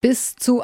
Bis zu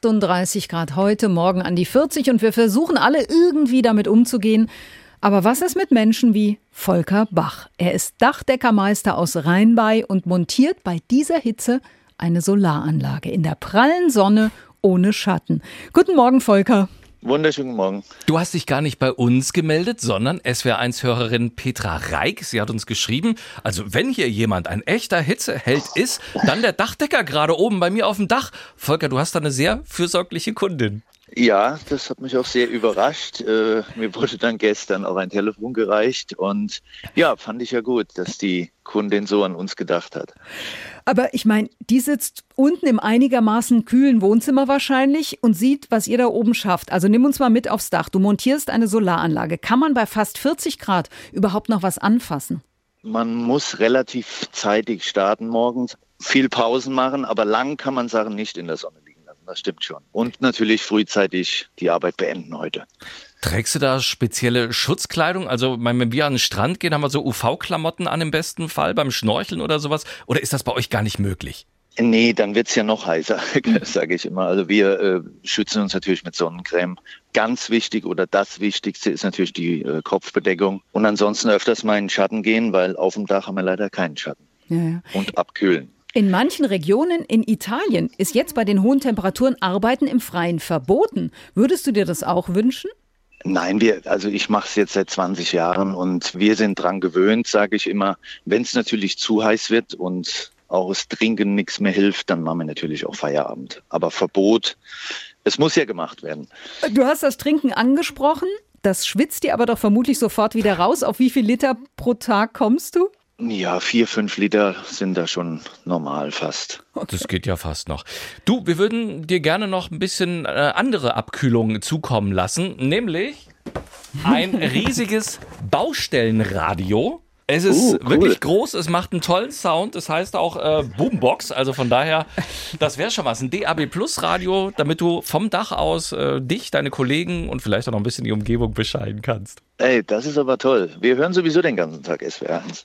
38 Grad heute, morgen an die 40 und wir versuchen alle irgendwie damit umzugehen. Aber was ist mit Menschen wie Volker Bach? Er ist Dachdeckermeister aus Rheinbei und montiert bei dieser Hitze eine Solaranlage in der prallen Sonne ohne Schatten. Guten Morgen, Volker. Wunderschönen Morgen. Du hast dich gar nicht bei uns gemeldet, sondern SWR1-Hörerin Petra Reik. Sie hat uns geschrieben, also wenn hier jemand ein echter Hitzeheld ist, dann der Dachdecker gerade oben bei mir auf dem Dach. Volker, du hast da eine sehr fürsorgliche Kundin. Ja, das hat mich auch sehr überrascht. Mir wurde dann gestern auch ein Telefon gereicht und ja, fand ich ja gut, dass die Kundin so an uns gedacht hat. Aber ich meine, die sitzt unten im einigermaßen kühlen Wohnzimmer wahrscheinlich und sieht, was ihr da oben schafft. Also nimm uns mal mit aufs Dach. Du montierst eine Solaranlage. Kann man bei fast 40 Grad überhaupt noch was anfassen? Man muss relativ zeitig starten morgens, viel Pausen machen, aber lang kann man Sachen nicht in der Sonne liegen lassen. Das stimmt schon. Und natürlich frühzeitig die Arbeit beenden heute. Trägst du da spezielle Schutzkleidung? Also wenn wir an den Strand gehen, haben wir so UV-Klamotten an im besten Fall beim Schnorcheln oder sowas? Oder ist das bei euch gar nicht möglich? Nee, dann wird's ja noch heißer, sage ich immer. Also wir schützen uns natürlich mit Sonnencreme. Ganz wichtig oder das Wichtigste ist natürlich die Kopfbedeckung. Und ansonsten öfters mal in den Schatten gehen, weil auf dem Dach haben wir leider keinen Schatten. Ja. Und abkühlen. In manchen Regionen in Italien ist jetzt bei den hohen Temperaturen Arbeiten im Freien verboten. Würdest du dir das auch wünschen? Nein, ich mache es jetzt seit 20 Jahren und wir sind dran gewöhnt, sage ich immer. Wenn es natürlich zu heiß wird und auch das Trinken nichts mehr hilft, dann machen wir natürlich auch Feierabend. Aber Verbot, es muss ja gemacht werden. Du hast das Trinken angesprochen. Das schwitzt dir aber doch vermutlich sofort wieder raus. Auf wie viel Liter pro Tag kommst du? Ja, 4-5 Liter sind da schon normal fast. Das geht ja fast noch. Du, wir würden dir gerne noch ein bisschen andere Abkühlung zukommen lassen, nämlich ein riesiges Baustellenradio. Es ist cool. wirklich groß, es macht einen tollen Sound, es heißt auch Boombox, also von daher, das wäre schon was, ein DAB-Plus-Radio, damit du vom Dach aus dich, deine Kollegen und vielleicht auch noch ein bisschen die Umgebung bescheiden kannst. Ey, das ist aber toll. Wir hören sowieso den ganzen Tag SWR1.